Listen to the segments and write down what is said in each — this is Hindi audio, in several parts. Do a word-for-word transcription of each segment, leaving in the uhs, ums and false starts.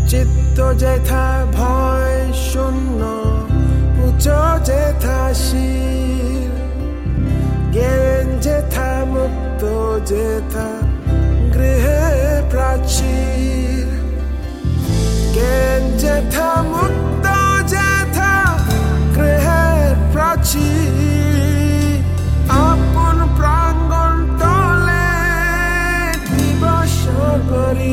চিত্ত যেথা ভয় শূন্য উঁচু যেথা শির জ্ঞান যেথা মুক্ত যেথা গৃহে প্রাচীর জ্ঞান যেথা মুক্ত যেথা গৃহে প্রাচীর আপন প্রাঙ্গণ তলে দিবস করি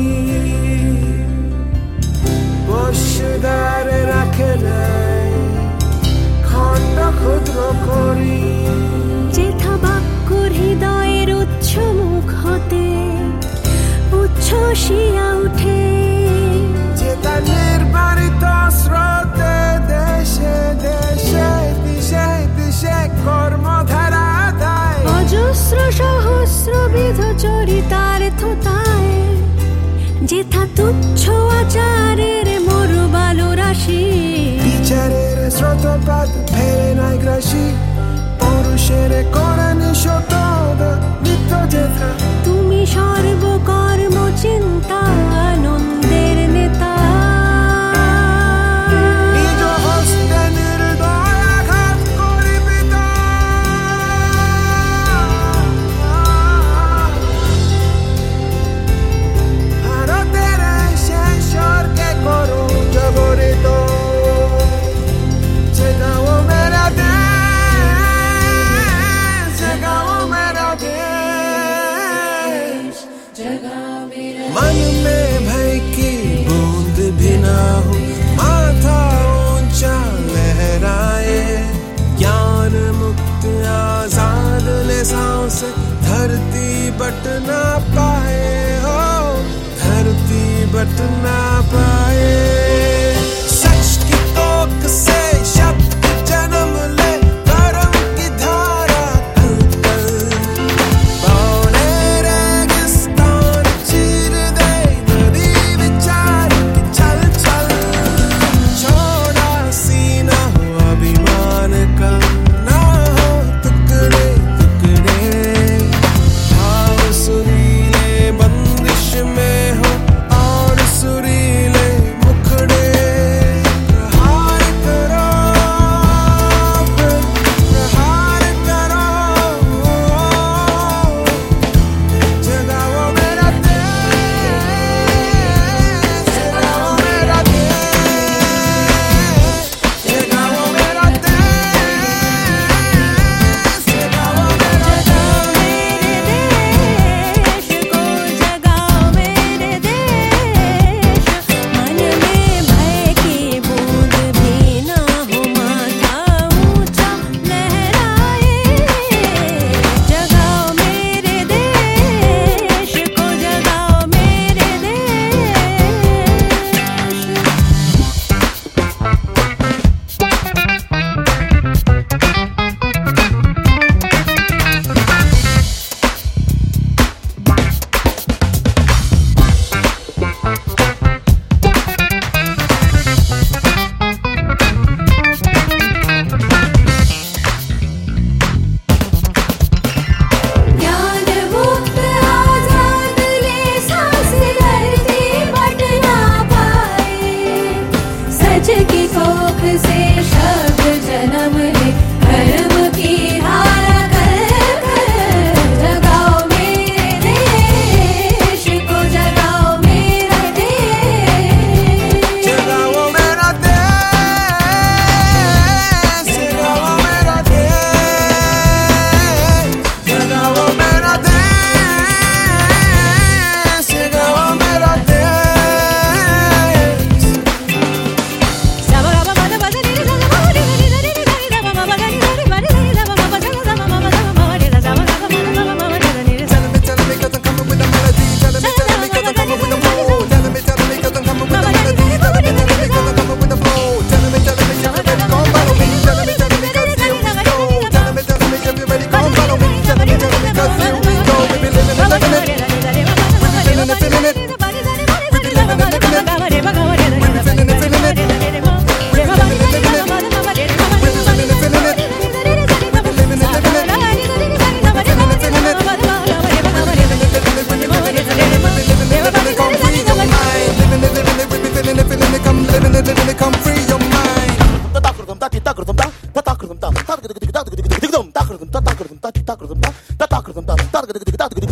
বসুদারে রাখে নাই খণ্ড ক্ষুদ্র করি যেথা বাক্য হৃদয়ের উচ্চ মুখ হতে উচ্ছ্বসিয়া উঠে যেথা নির্বারিত স্রোতে দেশে দেশে দিশে দিশে কর্মধারা দেয় অজস্র সহস্রবিধ চরিতার্থতায় যেথা তুচ্ছ আচারের মরুবালু রাশি বিচারের স্রোতপাত ফেরে নাই গ্রাসী পৌরুষের করে নিশত নিত্য যেথা তুমি সর্বকর্ম চিন্তা আনন্দের নেতা নিজ হস্তে নির্দয় আঘাত করিবি তা। ভারতের সেই স্বর্গে করো জগরিত जगाओ मेरा देश जगाओ मेरा देश मन में भय की बूंद भी ना हो माथा ऊंचा लहराए ज्ञान मुक्त आजाद ले सांस धरती बट ना पाए हो धरती बट ना पाए सच की कोक से शब्द जन्म ले कर्म की धारा कल कल बौने रेगिस्तान चीर दे नदी विचार की चल चल छोड़ा सीना हो अभिमान का ना हो टुकड़े टुकड़े भाव सुरीले बंदिश में हो और सुरीले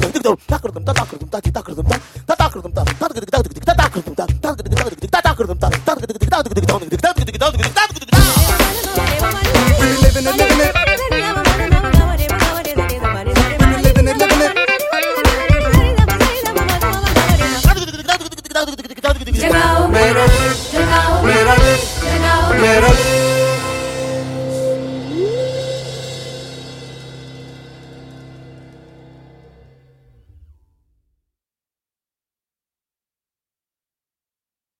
Dum